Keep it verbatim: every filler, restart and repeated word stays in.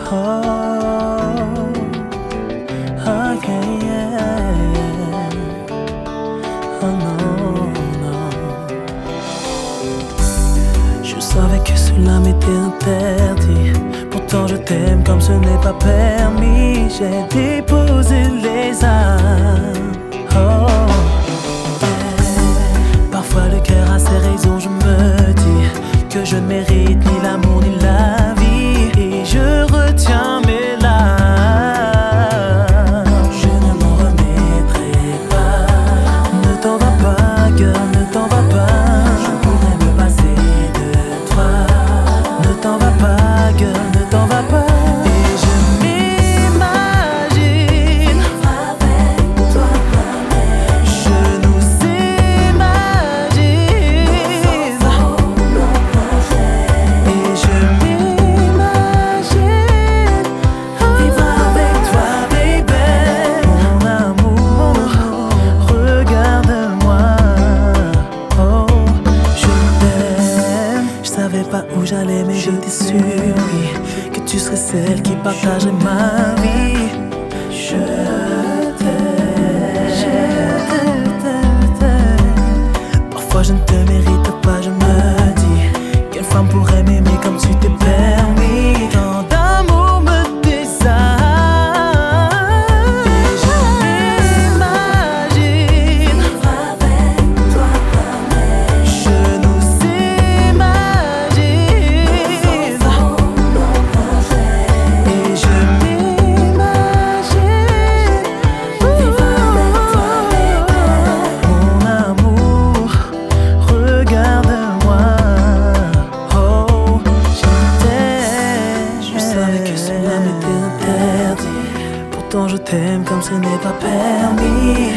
Oh, oh yeah, yeah. Oh non, non. Je savais que cela m'était interdit. Pourtant je t'aime comme ce n'est pas permis. J'ai déposé les armes. Oh, yeah. Parfois le cœur a ses raisons. Je me dis que je ne mérite ni l'amour ni la vie. Et je retiens mes larmes. Je ne m'en remettrai pas. Ne t'en va pas, girl, ne t'en va pas. Je pourrais me passer de toi. Ne t'en va pas, girl, ne t'en va pas. Et je m'imagine avec toi. Je nous imagine. Et je m'imagine vivre avec toi, baby. Mon amour, regarde-moi. Oh, je t'aime. Je savais pas où j'allais, mais j'étais sûre, oui, que tu serais celle qui partagerait ma vie. Je t'aime, je t'aime, t'aime. Parfois je ne te mérite pas, je me dis. Quelle femme pourrait m'aimer comme tu t'es permis? Tant d'amour me désarme. Et je m'imagine vivre avec toi. Je nous imagine. Et je m'imagine vivre avec toi, baby. Mon amour, regarde-moi. Oh, je t'aime. Je savais que cela m'était interdit. Pourtant je t'aime comme ce n'est pas permis.